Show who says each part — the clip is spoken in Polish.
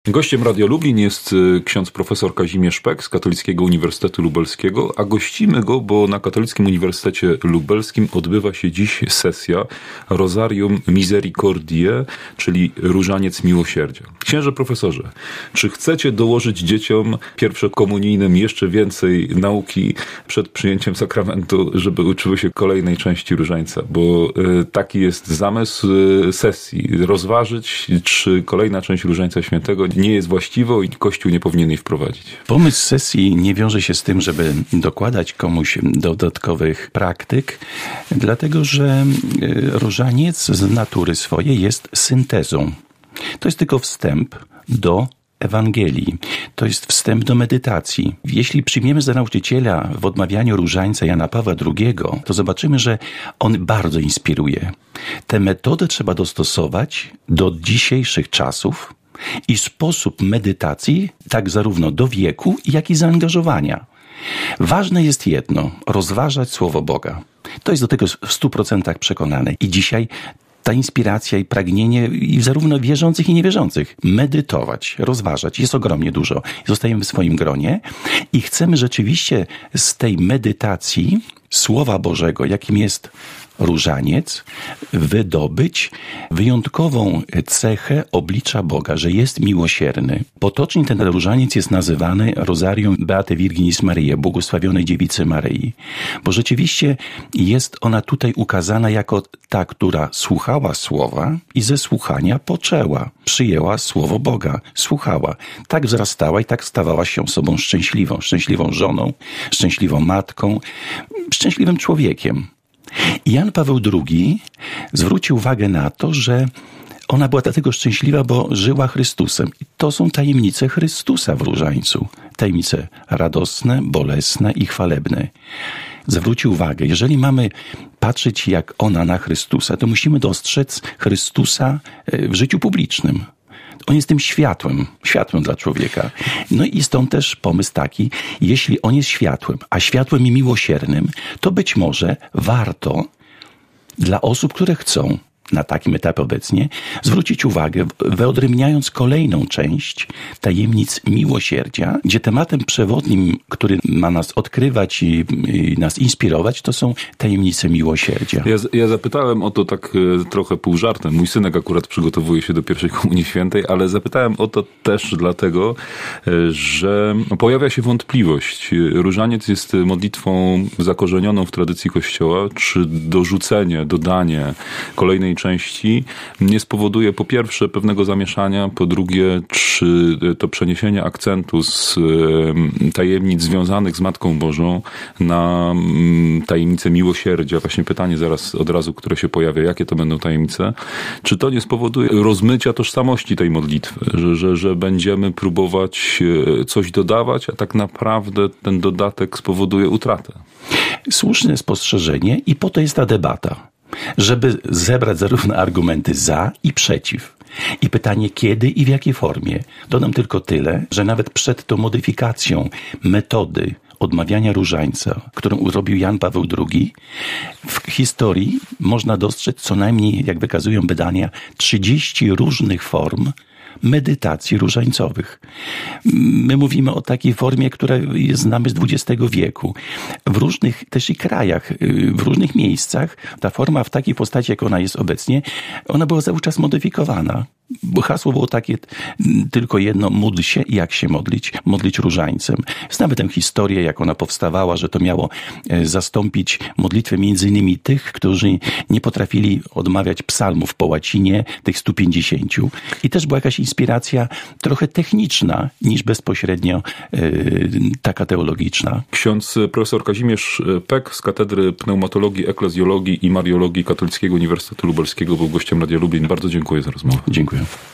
Speaker 1: Gościem Radia Lublin jest ksiądz profesor Kazimierz Pek z Katolickiego Uniwersytetu Lubelskiego, a gościmy go, bo na Katolickim Uniwersytecie Lubelskim odbywa się dziś sesja Rosarium Misericordiae, czyli Różaniec Miłosierdzia. Księże profesorze, czy chcecie dołożyć dzieciom pierwszokomunijnym jeszcze więcej nauki przed przyjęciem sakramentu, żeby uczyły się kolejnej części różańca? Bo taki jest zamysł sesji. Rozważyć, czy kolejna część Różańca Świętego nie jest właściwą i Kościół nie powinien jej wprowadzić.
Speaker 2: Pomysł sesji nie wiąże się z tym, żeby dokładać komuś dodatkowych praktyk, dlatego że różaniec z natury swojej jest syntezą. To jest tylko wstęp do Ewangelii. To jest wstęp do medytacji. Jeśli przyjmiemy za nauczyciela w odmawianiu różańca Jana Pawła II, to zobaczymy, że on bardzo inspiruje. Tę metodę trzeba dostosować do dzisiejszych czasów i sposób medytacji, tak zarówno do wieku, jak i zaangażowania. Ważne jest jedno, rozważać Słowo Boga. To jest do tego w 100% przekonany. I dzisiaj ta inspiracja i pragnienie i zarówno wierzących i niewierzących medytować, rozważać jest ogromnie dużo. Zostajemy w swoim gronie i chcemy rzeczywiście z tej medytacji Słowa Bożego, jakim jest różaniec, wydobyć wyjątkową cechę oblicza Boga, że jest miłosierny. Potocznie ten różaniec jest nazywany Rosarium Beate Virginis Mariae, błogosławionej Dziewicy Maryi, bo rzeczywiście jest ona tutaj ukazana jako ta, która słuchała słowa i ze słuchania poczęła, przyjęła słowo Boga, słuchała. Tak wzrastała i tak stawała się osobą szczęśliwą żoną, szczęśliwą matką, szczęśliwym człowiekiem. Jan Paweł II zwrócił uwagę na to, że ona była dlatego szczęśliwa, bo żyła Chrystusem. I to są tajemnice Chrystusa w różańcu. Tajemnice radosne, bolesne i chwalebne. Zwrócił uwagę, jeżeli mamy patrzeć jak ona na Chrystusa, to musimy dostrzec Chrystusa w życiu publicznym. On jest tym światłem dla człowieka. No i stąd też pomysł taki, jeśli on jest światłem, a światłem i miłosiernym, to być może warto dla osób, które chcą na takim etapie obecnie zwrócić uwagę, wyodrębniając kolejną część tajemnic miłosierdzia, gdzie tematem przewodnim, który ma nas odkrywać i nas inspirować, to są tajemnice miłosierdzia.
Speaker 1: Ja zapytałem o to tak trochę pół żartem. Mój synek akurat przygotowuje się do pierwszej Komunii Świętej, ale zapytałem o to też dlatego, że pojawia się wątpliwość. Różaniec jest modlitwą zakorzenioną w tradycji Kościoła, czy dorzucenie, dodanie kolejnej części nie spowoduje po pierwsze pewnego zamieszania, po drugie, czy to przeniesienie akcentu z tajemnic związanych z Matką Bożą na tajemnice miłosierdzia, właśnie pytanie zaraz od razu, które się pojawia, jakie to będą tajemnice, czy to nie spowoduje rozmycia tożsamości tej modlitwy, że będziemy próbować coś dodawać, a tak naprawdę ten dodatek spowoduje utratę.
Speaker 2: Słuszne spostrzeżenie i po to jest ta debata, żeby zebrać zarówno argumenty za i przeciw. I pytanie kiedy i w jakiej formie. Dodam tylko tyle, że nawet przed tą modyfikacją metody odmawiania różańca, którą zrobił Jan Paweł II, w historii można dostrzec co najmniej, jak wykazują badania, 30 różnych form medytacji różańcowych. My mówimy o takiej formie, która znamy z XX wieku. W różnych też i krajach, w różnych miejscach ta forma w takiej postaci, jak ona jest obecnie, ona była cały czas modyfikowana. Bo hasło było takie tylko jedno, módl się i jak się modlić różańcem. Znamy tę historię, jak ona powstawała, że to miało zastąpić modlitwę między innymi tych, którzy nie potrafili odmawiać psalmów po łacinie, tych 150. I też była jakaś inspiracja trochę techniczna, niż bezpośrednio taka teologiczna.
Speaker 1: Ksiądz profesor Kazimierz Pek z Katedry Pneumatologii, Eklezjologii i Mariologii Katolickiego Uniwersytetu Lubelskiego był gościem Radia Lublin. Bardzo dziękuję za rozmowę.
Speaker 2: Dziękuję.